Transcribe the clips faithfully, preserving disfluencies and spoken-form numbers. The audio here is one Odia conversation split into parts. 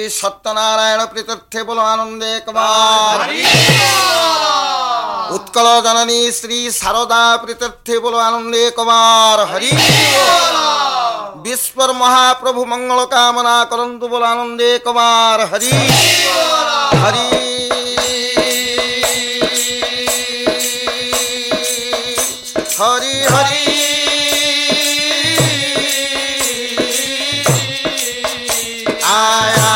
श्री सत्यनारायण प्रीत्यर्थे बोलो आनंदे कुमार। उत्कल जननी श्री शारदा प्रीत्यर्थे बोलो आनंदे कुमार हरि। विश्वर महाप्रभु मंगल कामना करंतु बोलो आनंदे कुमार हरि हरि हरि हरि आया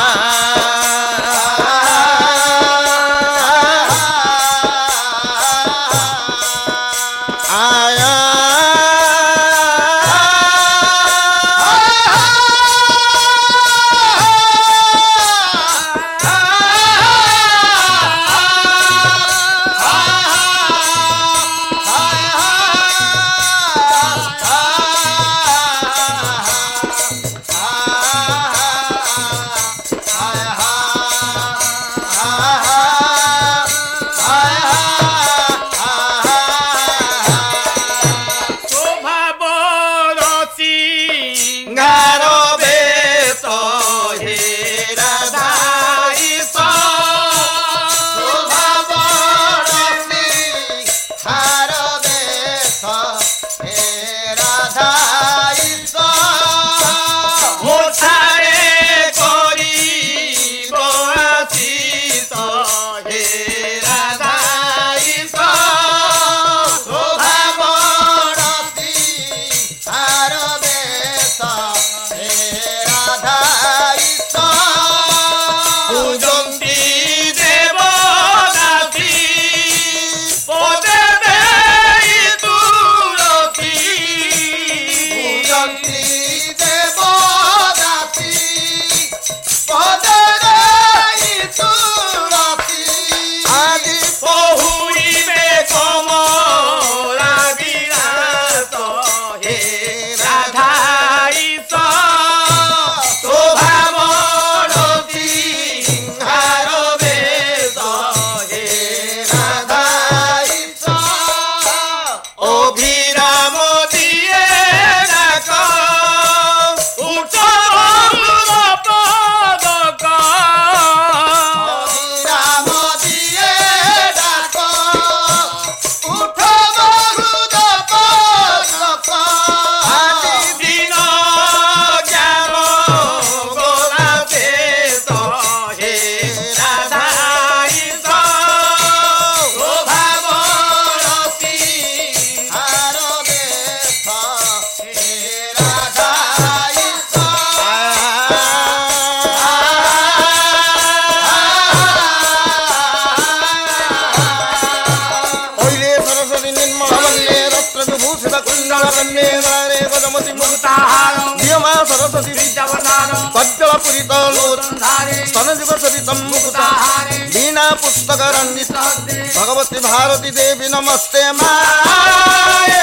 आया वीणा पुस्तक भगवती भारती देवी नमस्ते माए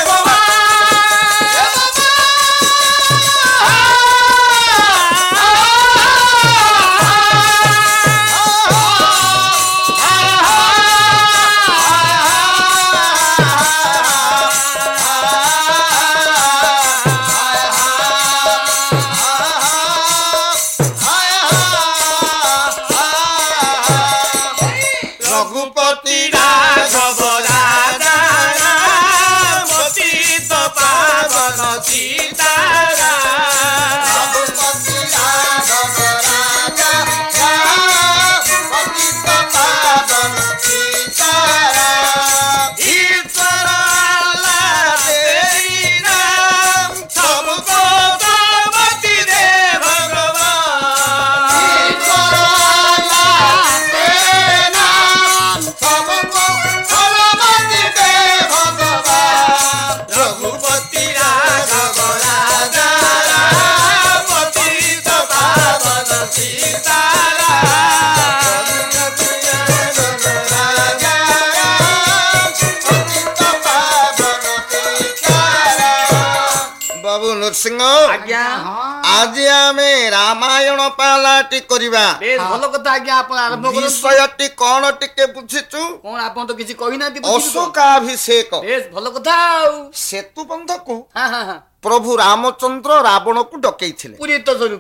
सिंह आज्ञा आज आमे रामायण पालाटी करिबा बेस भलो कथा आज्ञा आपण आरंभ करू विषयटी कोन टिके बुझिचु कोन आपण तो किछि कहि नाति अशोकाभिषेक बेस भलो कथा सेतु बंध को हां हां हां प्रभु रामचंद्र रावण को डकैथिले पुरीत स्वरूपे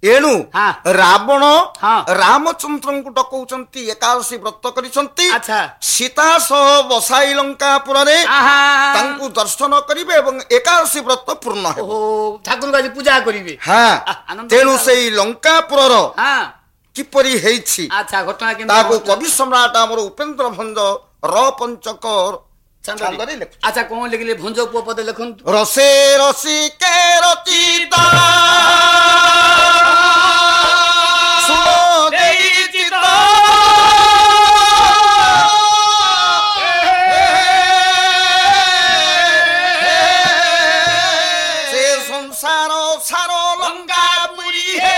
ଏଣୁ ହଁ। ରାବଣ ହଁ। ରାମଚନ୍ଦ୍ରଙ୍କୁ ଡକଉଛନ୍ତି ଏକାଦଶୀ ବ୍ରତ କରିଛନ୍ତି ଆଚ୍ଛା। ସୀତା ସହ ବସାଇ ଲଙ୍କାପୁରରେ ଆହା ତାଙ୍କୁ ଦର୍ଶନ କରିବେ ଏବଂ ଏକାଦଶୀ ବ୍ରତ ପୂର୍ଣ୍ଣ ହେବ। ଓହୋ ଠାକୁରଙ୍କୁ ଆଜି ପୂଜା କରିବେ। ହଁ ଆ, ଆନନ୍ଦ ତେଣୁ ଲାଗିଲା। ସେଇ ଲଙ୍କାପୁରର ହଁ କିପରି ହେଇଛି ଆଚ୍ଛା ଘଟଣା କେମିତି ତାକୁ ଘଟିଲା? କବି ସମ୍ରାଟ ଆମର ଉପେନ୍ଦ୍ର ଭଞ୍ଜ ର ପଞ୍ଚକ ଛାନ୍ଦରେ। ଛାନ୍ଦରେ ଲେଖୁଛି। ଆଚ୍ଛା କଣ ଲେଖିଲେ ଭଞ୍ଜ ପୁଅ ପଦେ ଲେଖନ୍ତୁ। ରସେ ରସି କେ ରଚିତ ଶୁଣ ଦେଇଛି ତ ସେ ସଂସାର ସାର ଲଙ୍କା ପୁରୀ ହେ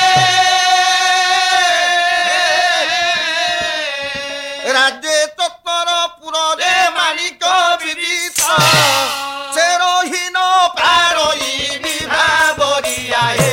ରାଜ୍ୟ ତତ୍ପର ପୁରରେ ମାଣିକ ବିଦିତ ସେ ରହୀନ ପାରଇ ବିଭାବରିଆ ହେ।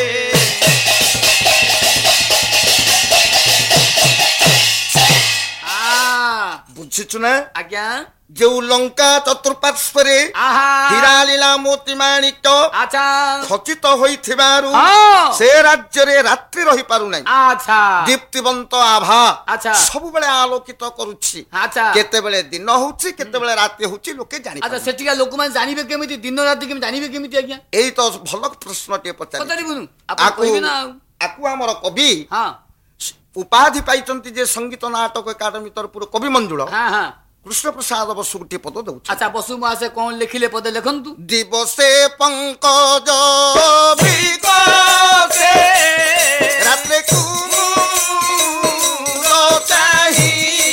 ଆ, ବୁଝିଛୁ ନା ଆଜ୍ଞା ଯୋଉ ଲଙ୍କା ଚତୁଃପାର୍ଶ୍ୱରେ ଆହା ହୀରା ଲୀଳା ମୋତି ମାଣିକ ଆଚ୍ଛା ଖଚିତ ହୋଇଥିବାରୁ ହଁ। ସେ ରାଜ୍ୟରେ ରାତ୍ରି ରହିପାରୁନାହିଁ। ଆଚ୍ଛା ଦୀପ୍ତିବନ୍ତ ଆଭା ଆଚ୍ଛା। ସବୁବେଳେ ଆଲୋକିତ କରୁଛି। ଆଚ୍ଛା କେତେବେଳେ ଦିନ ହଉଛି କେତେବେଳେ ରାତି ହଉଛି ଲୋକେ ଜାଣି ଆଚ୍ଛା ସେଠିକା ଲୋକମାନେ ଜାଣିବେ କେମିତି ଦିନ ରାତି କେମିତି ଜାଣିବେ କେମିତି ଆଜ୍ଞା ଏଇ ତ ଭଲ ପ୍ରଶ୍ନଟିଏ ପଚାରି ପଚାରିବୁନୁ ଆପଣ ଆକୁ କହିବେ ନା ଆଉ। ଆକୁ ଆମର କବି ହଁ ଉପାଧି ପାଇଛନ୍ତି ଯେ ସଙ୍ଗୀତ ନାଟକ ଏକାଡେମୀ ତରଫରୁ କବି ମଞ୍ଜୁଳ ହଁ ହଁ କୃଷ୍ଣ ପ୍ରସାଦ ବସୁ ଗୋଟିଏ ପଦ ଦଉଛି। ଆଚ୍ଛା ବସୁ ମାସେ କଣ ଲେଖିଲେ ପଦେ ଲେଖନ୍ତୁ। ଦିବସେ ପଙ୍କଜ ବିକଶେ ରାତ୍ରେ କୁମୁଦ ଚାହିଁ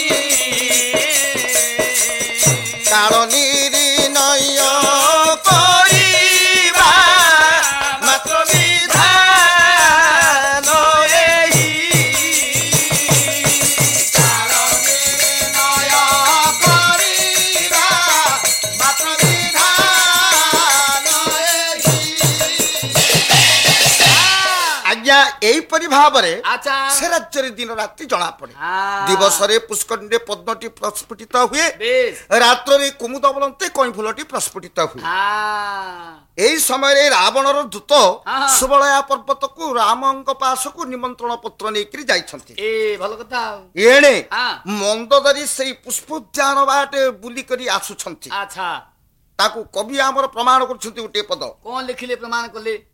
କାଳ ନିରିନୟ କରିବା ମାତ୍ର ବିଧାନ ଏହି କାଳ ନିରିନୟ କରିବା ମାତ୍ର ବିଧାନ ଏହି। ଆଜ୍ଞା ଏଇପରି ଭାବରେ ଆଚ୍ଛା ସେ ରାଜ୍ୟରେ ଦିନ ରାତି ଜଣା ପଡେ। ହଁ। ଦିବସରେ ପୁଷ୍କରିଣୀରେ ପଦ୍ମଟି ପ୍ରସ୍ଫୁଟିତ ହୁଏ ବେଶ ରାତ୍ରରେ କୁମୁଦ ବଲନ୍ତେ କଇଁ ଫୁଲଟି ପ୍ରସ୍ଫୁଟିତ ହୁଏ। ହଁ ଏହି ସମୟରେ ରାବଣର ଦୂତ ହଁ। ସୁବଳୟା ପର୍ବତକୁ ରାମଙ୍କ ପାଶକୁ ନିମନ୍ତ୍ରଣ ପତ୍ର ନେଇକରି ଯାଇଛନ୍ତି। ଏ ଭଲ କଥା ଆଉ। ଏଣେ ହଁ। ମନ୍ଦୋଦରୀ ସେଇ ପୁଷ୍ପୋଦ୍ୟାନ ବାଟେ ବୁଲିକରି ଆସୁଛନ୍ତି। ଆଚ୍ଛା ତାକୁ କବି ଆମର ପ୍ରମାଣ କରୁଛନ୍ତି ଗୋଟିଏ ପଦ କଣ ଲେଖିଲେ ପ୍ରମାଣ କଲେ।